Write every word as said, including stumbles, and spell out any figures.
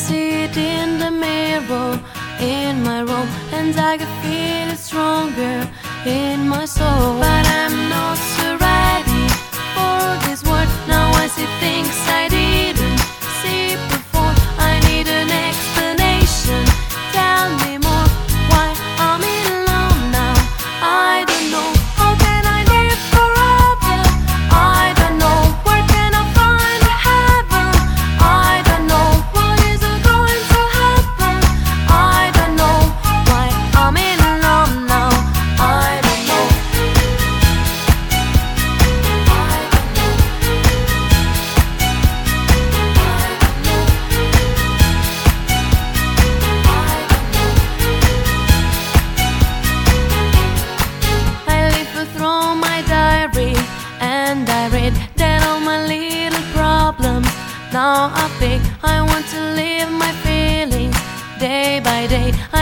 see it in the mirror in my room, and I can feel it stronger in my soul. But I'm not so ready for this world. Now I see things I didn't see before. I need an explanation. Tell me more why I'm in love now. I don't know. How can I live forever? I don't know. Where can I find heaven? I don't know. What is going to happen? I don't know why I'm in love now. I don't know. I don't know. I live through my diary, and I read that all my little problems now are big. I want to live my feelings day by day.